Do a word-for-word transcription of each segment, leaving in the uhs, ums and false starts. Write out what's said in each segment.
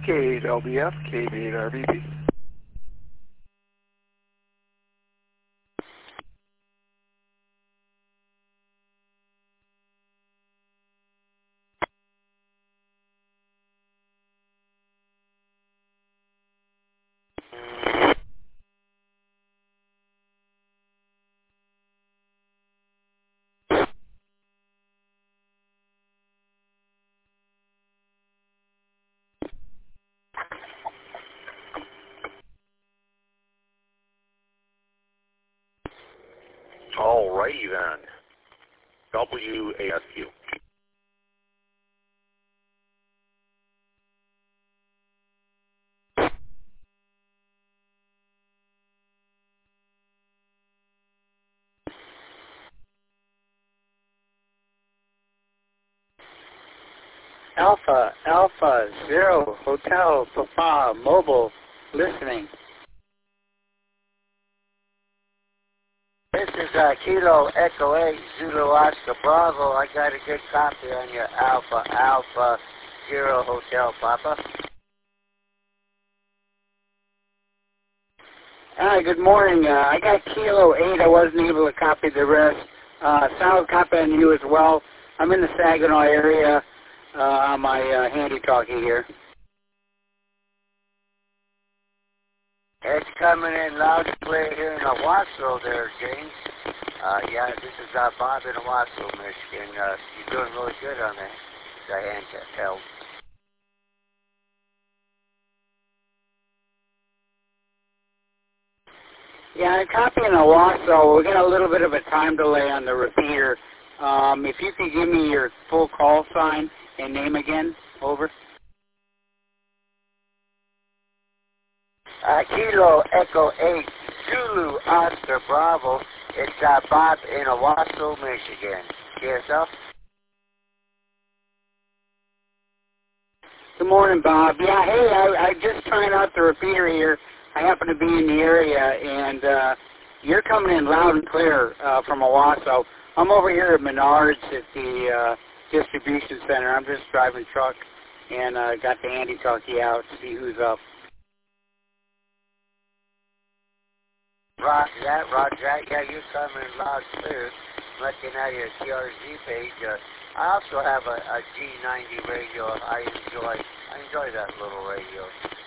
K eight L B F, K eight R B P. Alrighty then. W A S Q. Alpha, Alpha, Zero, Hotel, Papa, Mobile, listening. This is uh, Kilo Echo eight, Zulu Oscar Bravo. I got a good copy on your Alpha, Alpha, Zero, Hotel, Papa. Hi, good morning. Uh, I got Kilo eight. I wasn't able to copy the rest. Uh, solid copy on you as well. I'm in the Saginaw area uh, on my uh, handy-talkie here. It's coming in loud and clear here in Owasso there, James. Uh, yeah, this is uh, Bob in Owasso, Michigan. Uh, you're doing really good on the, the handheld. Yeah, I'm copying Owasso. We got a little bit of a time delay on the repeater. Um, if you could give me your full call sign and name again, over. Uh, Kilo Echo eight, Zulu Oscar Bravo. It's uh, Bob in Owasso, Michigan. Yourself? Good morning, Bob. Yeah, hey, I, I just trying out the repeater here. I happen to be in the area, and uh, you're coming in loud and clear uh, from Owasso. I'm over here at Menards at the uh, distribution center. I'm just driving truck and uh, got the handy-talkie out to see who's up. Roger that, roger that. Yeah, you're coming in loud and clear. Looking at your T R Z page. Uh, I also have a, a G ninety radio. I enjoy, I enjoy that little radio.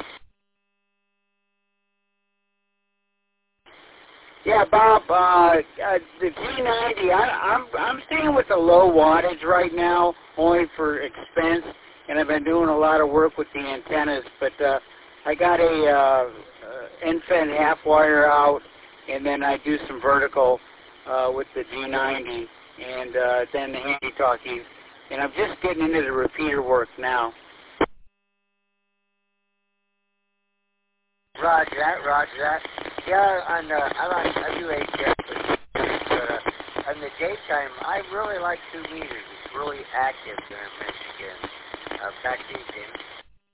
Yeah, Bob. Uh, uh, the G ninety. I, I'm I'm staying with the low wattage right now, only for expense, and I've been doing a lot of work with the antennas. But uh, I got a uh, uh, N F E N half wire out, and then I do some vertical uh, with the G ninety, and uh, then the handy-talkies. And I'm just getting into the repeater work now. Roger that, roger that. Yeah, on the, I like W H F, but uh, in the daytime, I really like two meters. It's really active here in Michigan. Uh, back to you, Jim.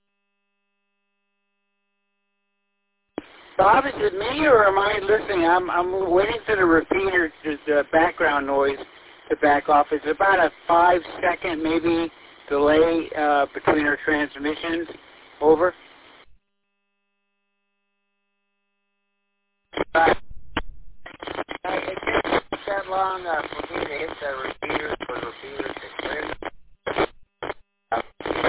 Bob, is it me or am I listening? I'm I'm waiting for the repeater, the, the background noise to back off. It's about a five second maybe delay uh, between our transmissions. Over. Uh, it didn't take that long uh, for me to hit the repeater, for the repeater to clear. Uh,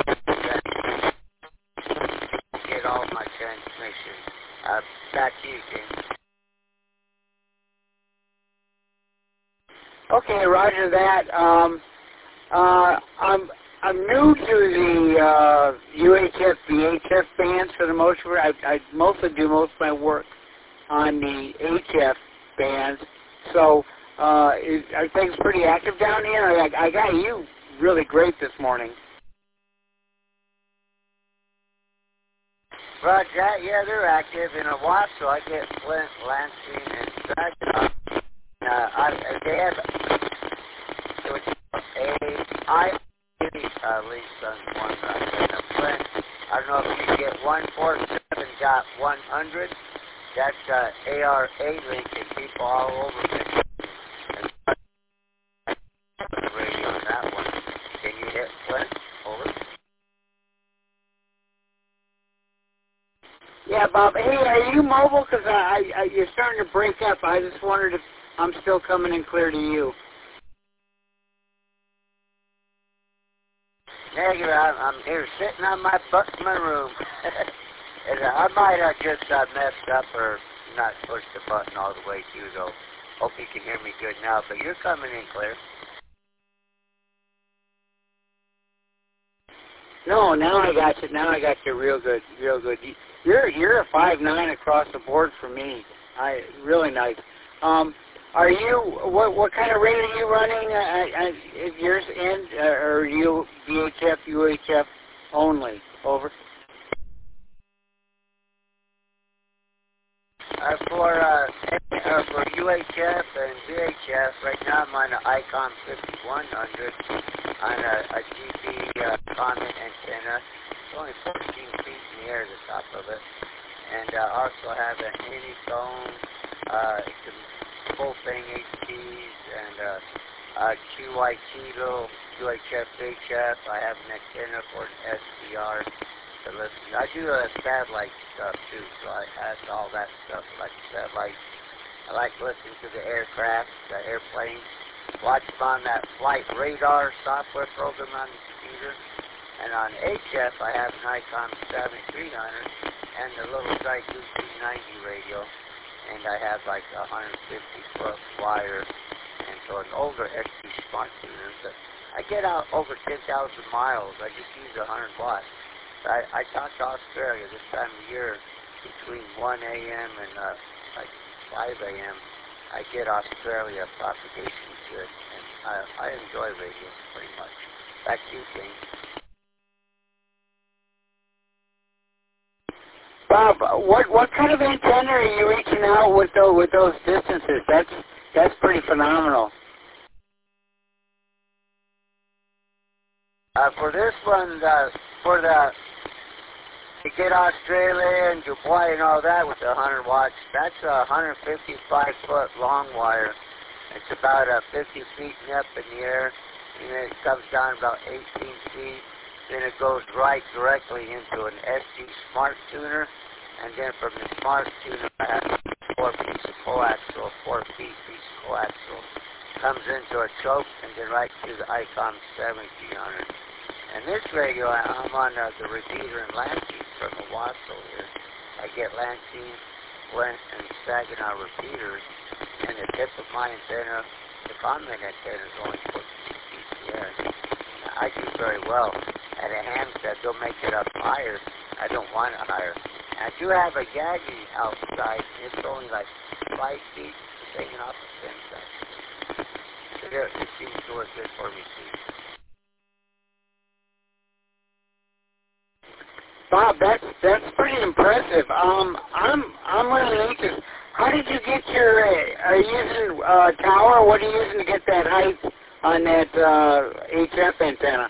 get all my transmissions. Uh, back to you, James. Okay, roger that. Um, uh, I'm I'm new to the uh, U H F, V H F bands for the most part. I, I mostly do most of my work on the H F bands. So uh, is, are things pretty active down here? I, I got you really great this morning. Roger that. Yeah, they're active in Owasso. I get Flint, Lansing, and Saginaw. Uh, I, they have a I uh, lease on one uh, Flint. I don't know if you get one four seven dot one hundred. That's uh, A R A link and people all over Michigan. The radio on that one. Can you hit Flint? Over. Yeah, Bob. Hey, are you mobile? Because I, I, you're starting to break up. I just wondered if I'm still coming in clear to you. Negative. I'm, I'm here sitting on my butt in my room. And I might have just uh, messed up or not pushed the button all the way through, though. Hope you can hear me good now, but you're coming in clear. No, now I got you. Now I got you real good, real good. You're you're a five nine across the board for me. I really nice. Um, are you what what kind of rate are you running? Uh, uh, is yours in, uh, or are you V H F, U H F only? Over. Uh, for uh, uh, for U H F and V H F, right now I'm on the ICOM fifty-one hundred on a, a G P uh, common antenna. It's only fourteen feet in the air, the top of it. And uh, also have an Anyphone, uh, it's a full thing H Ds, and uh, uh, Q Y T little U H F, H F. I have an antenna for an S D R. To listen. I do uh, satellite stuff too, so I ask all that stuff like satellite. I like listening to the aircraft, the airplanes, watch them on that flight radar software program on the computer. And on H F, I have an ICOM seventy-three hundred and the little Zygoot two ninety radio, and I have like a one hundred fifty foot wire, and so an older X T smart tuner. But I get out over ten thousand miles. I just use one hundred watts. I, I talk to Australia this time of year between one A M and uh, like five A M I get Australia propagation good, and I, I enjoy radio pretty much. Back to you, King. Bob, what what kind of antenna are you reaching out with those, with those distances? That's that's pretty phenomenal. Uh, for this one, uh, for the to get Australia and Dubai and all that with the one hundred watts, that's a one hundred fifty-five foot long wire. It's about uh, fifty feet up in the air, and then it comes down about eighteen feet. Then it goes right directly into an S D smart tuner, and then from the smart tuner, I have four pieces of coaxial, four piece piece of coaxial, comes into a choke, and then right to the ICOM seventy-three hundred. And this radio, I'm on uh, the repeater in Lansing from the Wassel here. I get Lansing, Flint, and Saginaw repeaters, and the tip of my antenna, the common antenna is only fourteen feet in the air. I do very well. At a handset, they'll make it up higher. I don't want it higher. I do have a Yagi outside. It's only like five feet, it's hanging off the fence. It, it seems to work good for me, too. Bob, that's that's pretty impressive. Um, I'm I'm really anxious. How did you get your? Uh, are you using uh, tower? What are you using to get that height on that uh, H F antenna?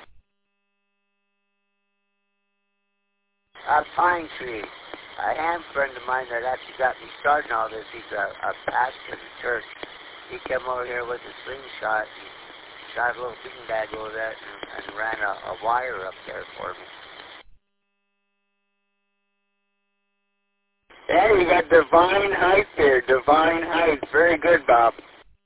A pine tree. A ham friend of mine that actually got me started on all this. He's a, a pastor in the church. He came over here with a slingshot and shot a little beanbag over that and, and ran a, a wire up there for me. Yeah, you got divine height there. Divine height. Very good, Bob.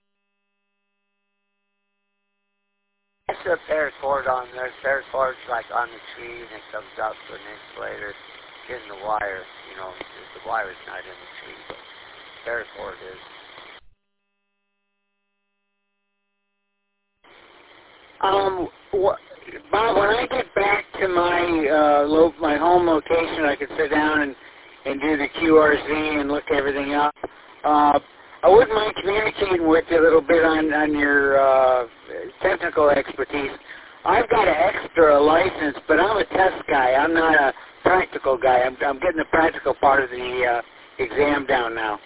That's a paracord on there. Paracord's like on the tree, and it comes out to an inch later in the wire. You know, the wire is not in the tree, but paracord is. Um, what, Bob, when I get back to my uh, lo- my home location, I could sit down and, and do the Q R Z and look everything up. Uh, I wouldn't mind communicating with you a little bit on, on your uh, technical expertise. I've got an extra license, but I'm a test guy. I'm not a practical guy. I'm, I'm getting the practical part of the uh, exam down now.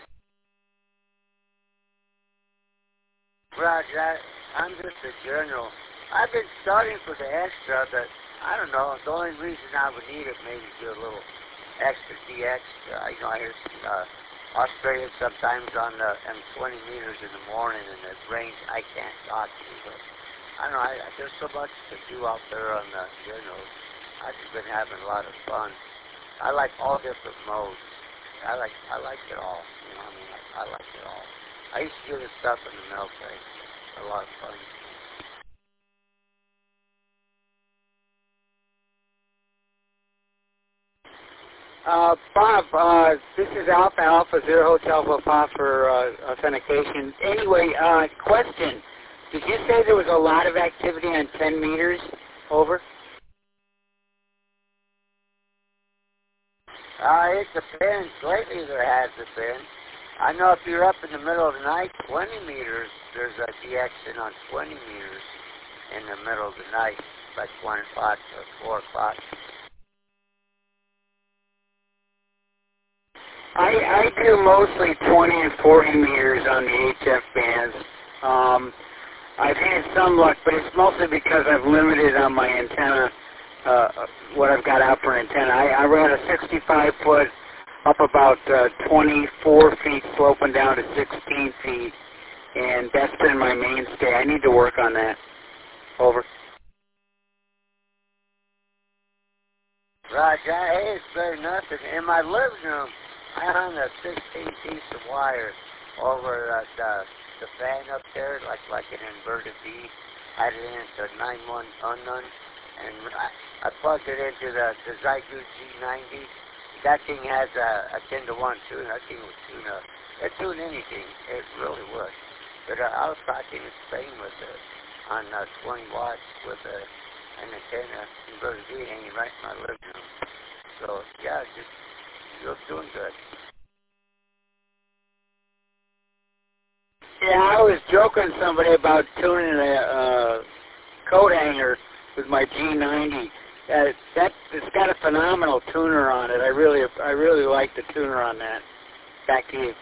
Roger, I, I'm just a general. I've been studying for the extra, but I don't know. The only reason I would need it maybe do a little extra D X. Uh, you know, I hear uh, Australia sometimes on the M twenty meters in the morning, and the range I can't talk to. But I don't know. I, there's so much to do out there on the generals. I've just been having a lot of fun. I like all different modes. I like I like it all. You know, I mean, I, I like it all. I used to do this stuff in the military. It's a lot of fun. Uh, Bob, uh, this is Alpha Alpha Zero Hotel Papa for uh, authentication. Anyway, uh, question. Did you say there was a lot of activity on ten meters? Over. Uh, it depends. Lately there hasn't been. I know if you're up in the middle of the night, twenty meters, there's a D X in on twenty meters in the middle of the night, like one o'clock or four o'clock. I, I do mostly twenty and forty meters on the H F bands. Um, I've had some luck, but it's mostly because I've limited on my antenna, uh, what I've got out for antenna. I, I ran a sixty-five foot up about uh, twenty-four feet, sloping down to sixteen feet, and that's been my mainstay. I need to work on that. Over. Roger. Hey, it's better than nothing. In my living room, I hung a sixteen piece of wire over uh, the, the fan up there, like like an inverted V. I had it into nine one unknown, and I, I plugged it into the, the Zygoot G ninety. That thing has a, a ten to one tune. That thing would tune up. It tune anything. It really would. But uh, I was practicing Spain with it on uh, twenty watts with a, an antenna inverted V hanging right in my living room. So, yeah, just you're doing good. Yeah, I was joking to somebody about tuning a uh, coat hanger with my G ninety. Uh, that it's got a phenomenal tuner on it. I really, I really like the tuner on that. Back to you.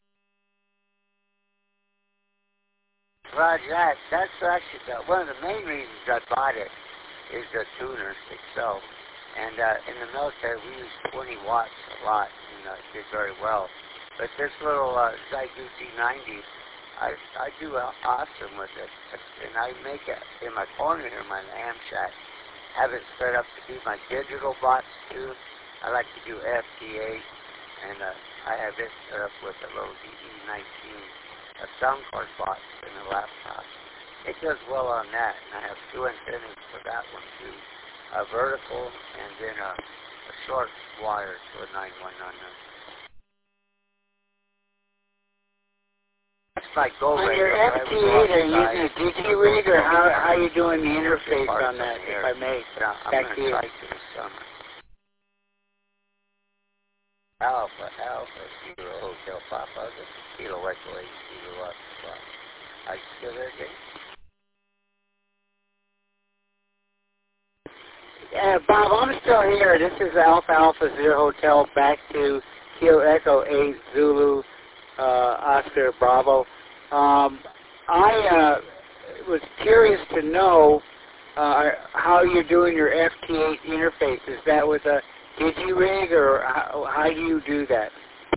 Roger that. That's actually the, one of the main reasons I bought it is the tuner itself. And uh, in the military, we use twenty watts a lot, and uh, did very well. But this little uh, Zygoot G ninety, I I do uh, awesome with it, and I make it in my corner here, my ham shack. Have it set up to be my digital box too. I like to do F T A, and uh, I have it set up with a little D E nineteen, a sound card box in the laptop. It does well on that, and I have two antennas for that one too. A vertical and then a, a short wire to a nine one nine. That's my go On radio. your F T eight, are you using a DigiRig, or how, how are you doing the interface on that, if I may? Yeah, I'm Back to you. going to try to this summer. Alpha, Alpha, Zero, Hotel Papa, this is Kilo Echo eight, Zero, Alpha. Are you still there, Jay? Uh, Bob, I'm still here. This is Alpha Alpha Zero Hotel, back to Kilo Echo eight, Zulu, uh, Oscar, Bravo. Um, I uh, was curious to know uh, how you're doing your F T eight interface. Is that with a DigiRig, or how, how do you do that?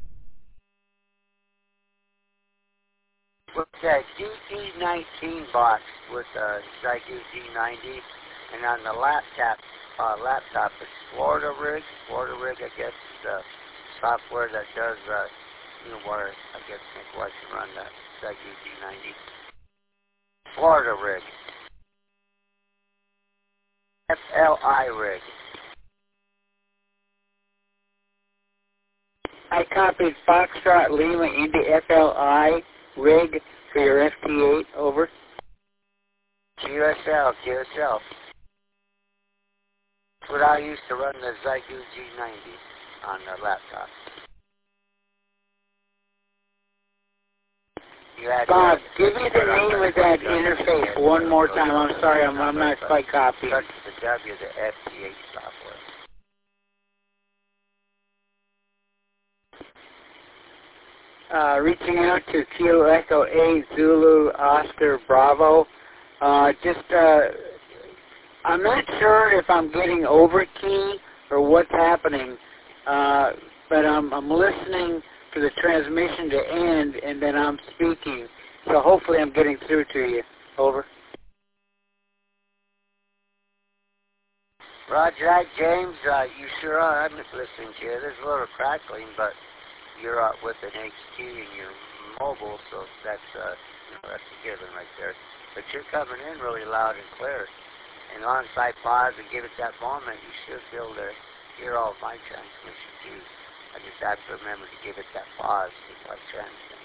With that D E nineteen box with uh, Zygoot G ninety, and on the laptop, uh, laptop it's Florida Rig. Florida Rig, I guess, is the software that does, uh, you know, where I guess make where I can run the Zygoot G ninety. Florida Rig. F L I Rig. I copied Foxtrot Lima into F L I rig for your F T eight, over. Q S L, Q S L. That's what I used to run the Zygoot G ninety on the laptop. You had Bob, to, give me the name of that interface one more time. I'm sorry, I'm, I'm not quite copying. Touch the W, the F T eight software. Uh, reaching out to Kilo Echo eight, Zulu, Oscar, Bravo. Uh, just, uh, I'm not sure if I'm getting over key or what's happening, uh, but I'm, I'm listening for the transmission to end, and then I'm speaking. So hopefully I'm getting through to you. Over. Roger that, James. Uh, you sure are. I'm just listening to you. There's a little crackling, but you're uh, with an H T and you're mobile, so that's uh, you know, that's a given right there. But you're coming in really loud and clear. And once I pause and give it that moment, you should be able to hear all of my transmission too. I just have to remember to give it that pause before I transmit.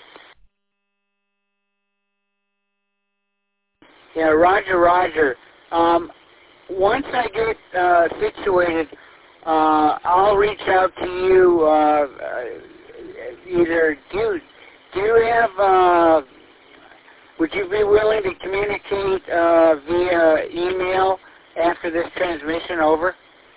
Yeah, Roger, Roger. Um, once I get uh, situated, uh, I'll reach out to you. Uh, uh, either do you, do you have? Uh, would you be willing to communicate uh, via email after this transmission over?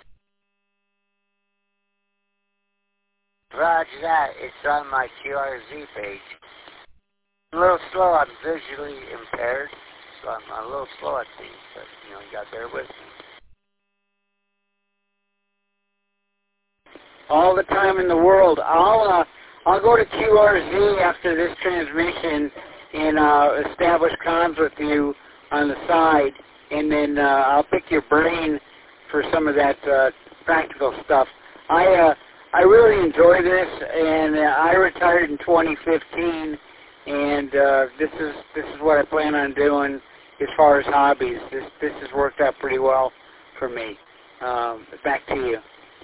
Roger that. It's on my Q R Z page. I'm a little slow. I'm visually impaired, so I'm a little slow at things, but, you know, you got there with me. All the time in the world. I'll uh, I'll go to Q R Z after this transmission and uh, establish comms with you on the side, and then uh, I'll pick your brain for some of that uh, practical stuff. I uh, I really enjoy this, and uh, I retired in twenty fifteen, and uh, this is this is what I plan on doing as far as hobbies. This this has worked out pretty well for me. Um, back to you.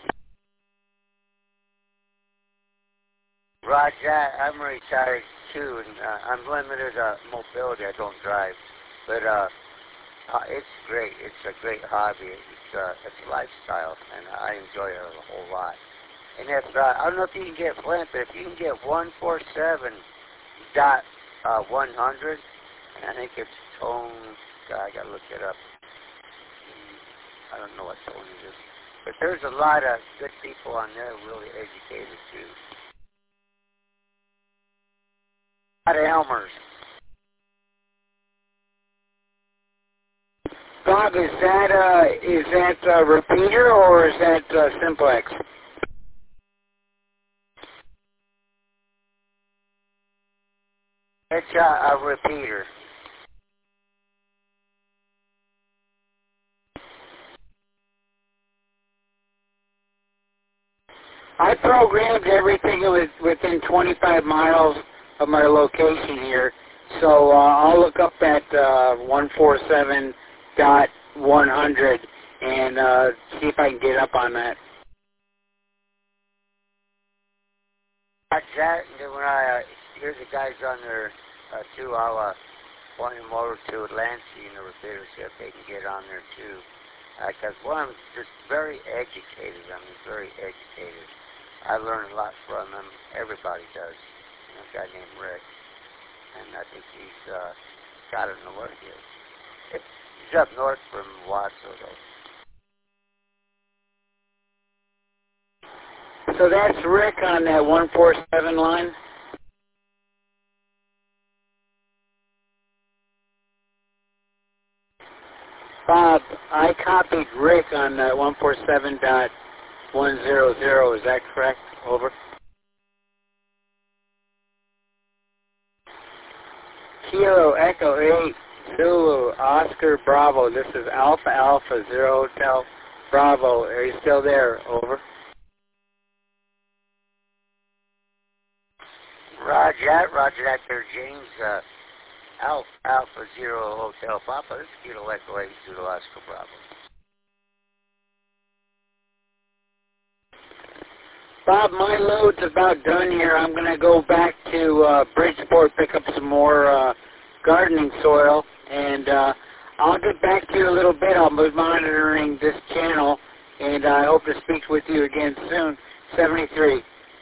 Roger, I'm retired too, and uh, I'm limited uh, mobility. I don't drive, but uh, uh, it's great. It's a great hobby. It's uh, it's a lifestyle, and I enjoy it a whole lot. And if uh, I don't know if you can get Flint, but if you can get one forty-seven dot one hundred, I think it's tone. God, I gotta look it up. I don't know what tone it is, but there's a lot of good people on there, really educated too. A lot of Elmers. Bob, is that uh, is that uh, repeater or is that uh, simplex? It's uh, a repeater. I programmed everything with, within twenty-five miles of my location here, so uh, I'll look up at uh, one forty-seven dot one hundred and uh, see if I can get up on that. That's that. And then when I uh, hear the guys on there uh, too, I'll uh, point them over to Atlantic and the repeater, see if they can get on there too. Because uh, one, just very educated. I mean, very educated. I learn a lot from him. Everybody does. You know, a guy named Rick, and I think he's uh, got it in the word here. He's up north from Watso, though. So that's Rick on that one forty-seven line? Bob, I copied Rick on that one forty-seven dot one hundred. Is that correct? Over. Kilo Echo eight, Zulu, Oscar, Bravo. This is Alpha Alpha, Zero Hotel, Bravo. Are you still there? Over. Roger that. Roger that there, James. Uh, Alpha, Alpha Zero Hotel Papa. This is Kilo Echo eight, Zulu, Oscar, Bravo. Bob, my load's about done here. I'm going to go back to uh, Bridgeport, pick up some more uh, gardening soil, and uh, I'll get back to you a little bit. I'll be monitoring this channel, and I hope to speak with you again soon. seventy-three.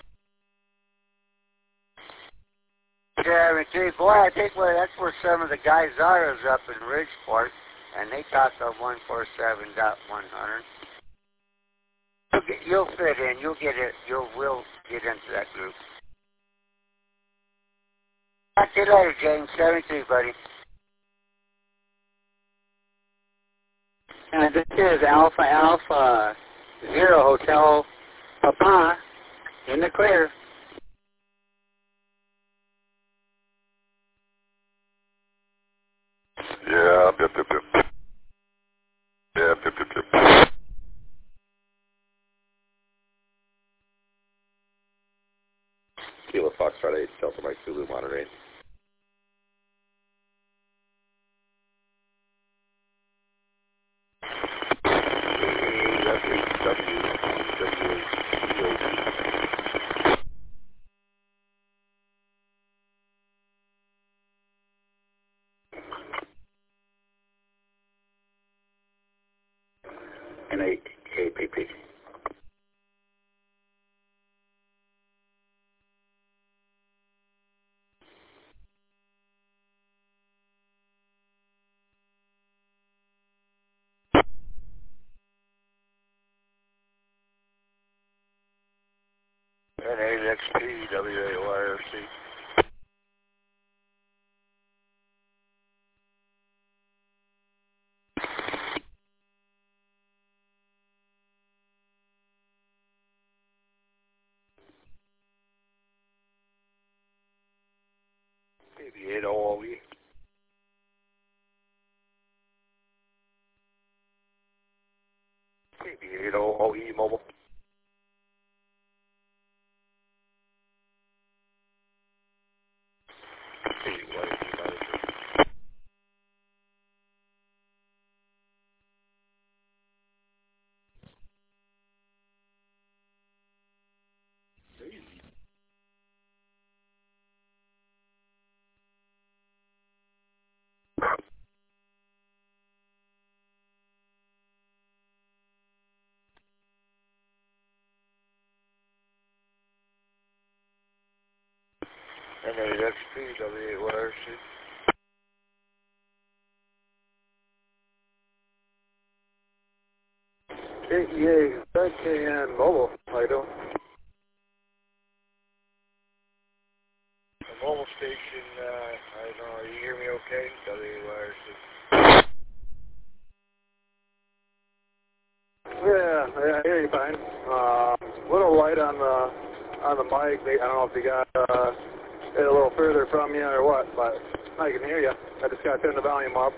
seventy-three. Boy, I think where that's where some of the guys are is up in Bridgeport, and they talk on one forty-seven dot one hundred. You'll, get, you'll fit in. You'll get it. You'll will get into that group. Talk to you later, James. seventy-three, buddy. Uh, this is Alpha Alpha Zero Hotel Papa in the clear. Yeah, bip, bip, bip. Yeah, bip, bip, bip. Foxtrot eight, Delta Mike Zulu monitoring. And eight K P P. N eight X P, W A Y R C. K B eight O O E. K B eight O O E mobile. K B Y E monitor. N eight X P, W eight Y R C. K E A Z K N mobile, how you doing? The mobile station, uh, I don't know, you hear me okay? W eight Y R C. Yeah, yeah, I hear you fine. Uh, little light on the on the mic. I don't know if you got uh, it a little further from you or what, but I can hear you. I just got to turn the volume up.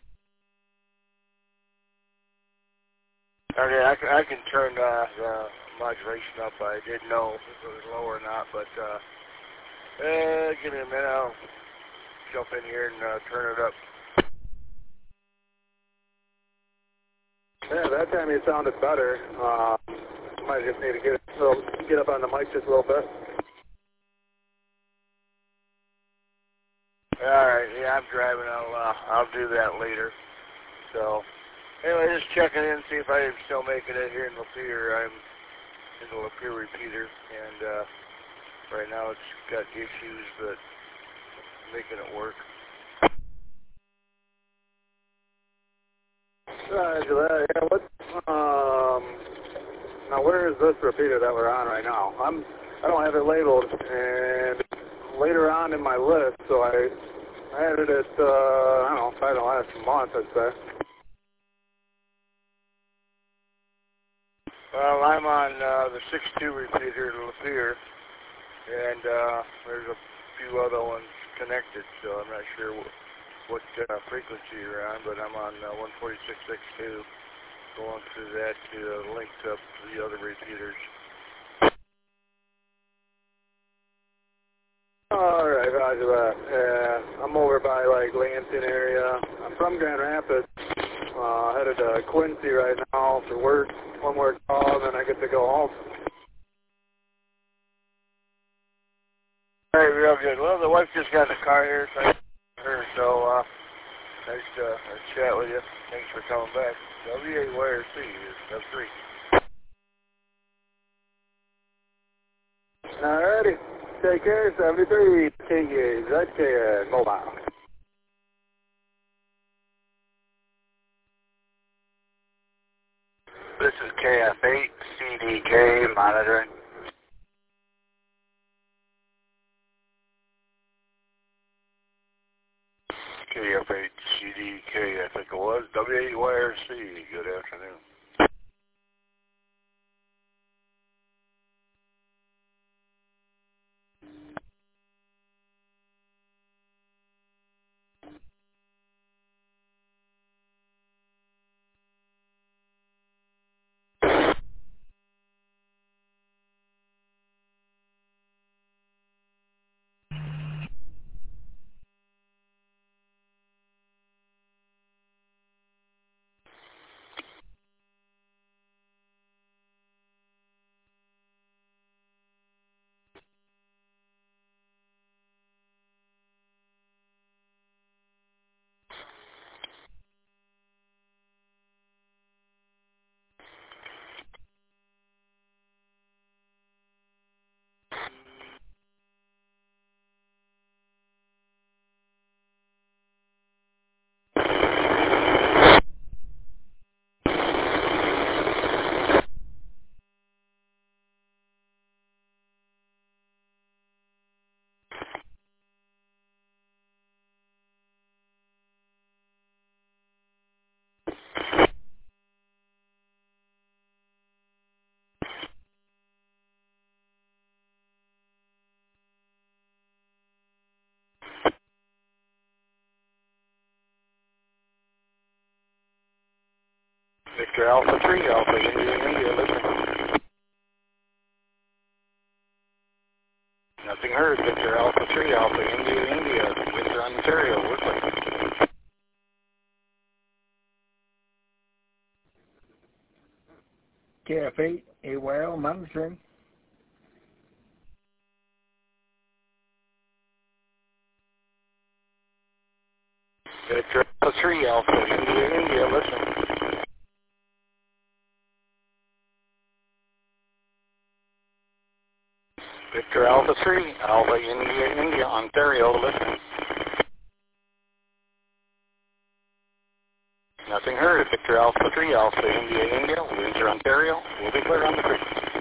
Okay, I can, I can turn uh, the modulation up. I didn't know if it was low or not, but uh, uh, give me a minute. I'll jump in here and uh, turn it up. Yeah, that time you sounded better. Uh, might just need to get a little, get up on the mic just a little bit. All right, yeah, I'm driving. I'll uh, I'll do that later. So anyway, just checking in, see if I'm still making it here in Lapeer. I'm in the Lapeer repeater, and uh, right now it's got issues, but making it work. Roger that. Yeah, what? Um, now where is this repeater that we're on right now? I'm. I don't have it labeled, and later on in my list, so I, I added it. Uh, I don't know, probably the last month, I'd say. Well, I'm on uh, the six two repeater in Lapeer, and uh, there's a few other ones connected, so I'm not sure what, what uh, frequency you're on, but I'm on uh, one forty-six six two, going through that to uh, link up to the other repeaters. All right, roger that. Yeah, I'm over by like Lansing area. I'm from Grand Rapids. Uh, headed to Quincy right now for work. One more call, and then I get to go home. All right, real good. Well, the wife just got in the car here, so I her. So uh, nice to uh, chat with you. Thanks for coming back. W A Y R C is F three. All righty. Take care. seventy-three K E A Z K N mobile. This is K F eight C D K monitoring. K F eight C D K, I think it was. W A Y R C, good afternoon. Victor Alpha three, Alpha India, India, listen. Nothing heard. Victor Alpha three, Alpha India, India, Windsor, Ontario, Woodley. K F eight, A Y L, monitoring. Victor Alpha three, Alpha India, India, listen. Victor Alpha three, Alpha India, India, Ontario, listen. Nothing heard. Victor Alpha three, Alpha India, India, Windsor, Ontario. We'll be clear on the frequency.